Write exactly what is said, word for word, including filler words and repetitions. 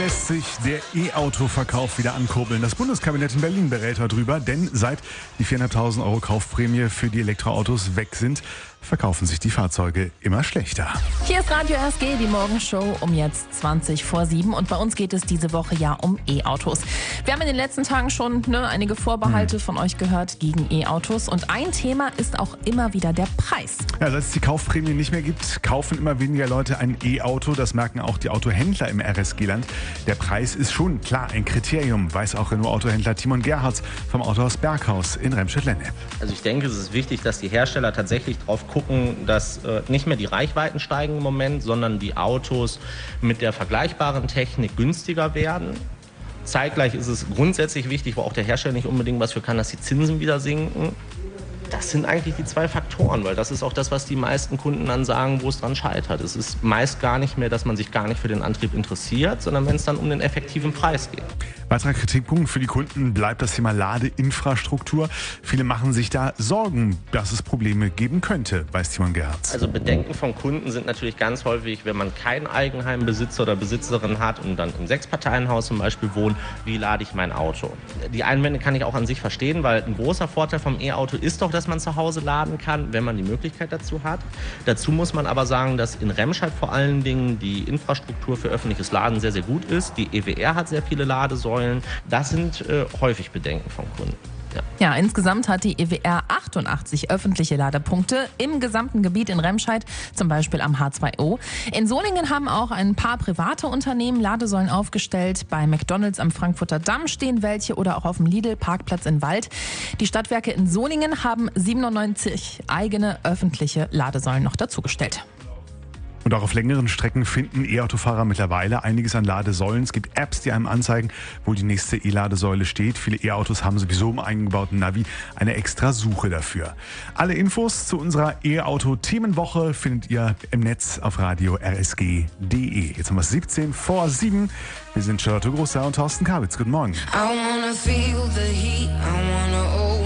lässt sich der E-Auto-Verkauf wieder ankurbeln? Das Bundeskabinett in Berlin berät darüber, denn seit die vierhunderttausend Euro Kaufprämie für die Elektroautos weg sind, verkaufen sich die Fahrzeuge immer schlechter. Hier ist Radio R S G, die Morgenshow um jetzt zwanzig vor sieben und bei uns geht es diese Woche ja um E-Autos. Wir haben in den letzten Tagen schon ne, einige Vorbehalte hm. von euch gehört gegen E-Autos und ein Thema ist auch immer wieder der Preis. Ja, seit es die Kaufprämie nicht mehr gibt, kaufen immer weniger Leute ein E-Auto. Das merken auch die Autohändler im R S G-Land. Der Preis ist schon klar ein Kriterium, weiß auch Renault-Autohändler Timon Gerhardt vom Autohaus Berghaus in Remscheid-Lenne. Also ich denke, es ist wichtig, dass die Hersteller tatsächlich drauf gucken, dass äh, nicht mehr die Reichweiten steigen im Moment, sondern die Autos mit der vergleichbaren Technik günstiger werden. Zeitgleich ist es grundsätzlich wichtig, wo auch der Hersteller nicht unbedingt was für kann, dass die Zinsen wieder sinken. Das sind eigentlich die zwei Faktoren, weil das ist auch das, was die meisten Kunden dann sagen, wo es dran scheitert. Es ist meist gar nicht mehr, dass man sich gar nicht für den Antrieb interessiert, sondern wenn es dann um den effektiven Preis geht. Weiterer Kritikpunkt für die Kunden bleibt das Thema Ladeinfrastruktur. Viele machen sich da Sorgen, dass es Probleme geben könnte, weiß Timon Gerhardt. Also Bedenken von Kunden sind natürlich ganz häufig, wenn man keinen Eigenheimbesitzer oder Besitzerin hat und dann im Sechsparteienhaus zum Beispiel wohnt, wie lade ich mein Auto? Die Einwände kann ich auch an sich verstehen, weil ein großer Vorteil vom E-Auto ist doch, dass man zu Hause laden kann, wenn man die Möglichkeit dazu hat. Dazu muss man aber sagen, dass in Remscheid vor allen Dingen die Infrastruktur für öffentliches Laden sehr, sehr gut ist. Die E W R hat sehr viele Ladesäulen. Das sind äh, häufig Bedenken von Kunden. Ja. ja, insgesamt hat die E W R achtundachtzig öffentliche Ladepunkte im gesamten Gebiet in Remscheid, zum Beispiel am H zwei O. In Solingen haben auch ein paar private Unternehmen Ladesäulen aufgestellt. Bei McDonalds am Frankfurter Damm stehen welche oder auch auf dem Lidl-Parkplatz in Wald. Die Stadtwerke in Solingen haben siebenundneunzig eigene öffentliche Ladesäulen noch dazugestellt. Und auch auf längeren Strecken finden E-Autofahrer mittlerweile einiges an Ladesäulen. Es gibt Apps, die einem anzeigen, wo die nächste E-Ladesäule steht. Viele E-Autos haben sowieso im eingebauten Navi eine extra Suche dafür. Alle Infos zu unserer E-Auto-Themenwoche findet ihr im Netz auf radio r s g punkt d e. Jetzt haben wir es siebzehn vor sieben. Wir sind Charlotte Großer und Thorsten Kabitz. Guten Morgen. I wanna feel the heat, I wanna